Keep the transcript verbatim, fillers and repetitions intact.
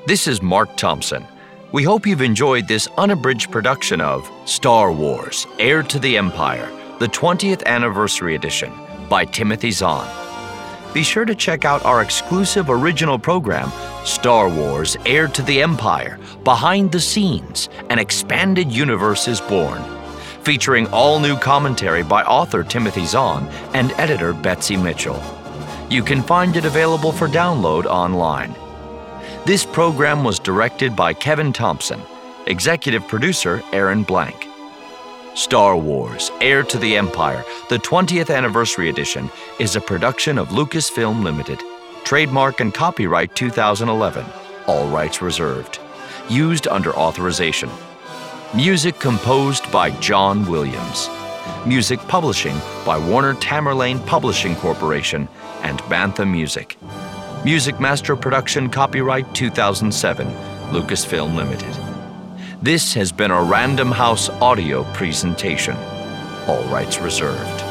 This is Mark Thompson. We hope you've enjoyed this unabridged production of Star Wars: Heir to the Empire, the twentieth Anniversary Edition by Timothy Zahn. Be sure to check out our exclusive original program, Star Wars: Heir to the Empire, Behind the Scenes, An Expanded Universe is Born, featuring all-new commentary by author Timothy Zahn and editor Betsy Mitchell. You can find it available for download online. This program was directed by Kevin Thompson, executive producer Aaron Blank. Star Wars: Heir to the Empire, the twentieth Anniversary Edition, is a production of Lucasfilm Limited. Trademark and copyright two thousand eleven. All rights reserved. Used under authorization. Music composed by John Williams. Music publishing by Warner Tamerlane Publishing Corporation and Bantha Music. Music Master Production copyright two thousand seven, Lucasfilm Limited. This has been a Random House audio presentation. All rights reserved.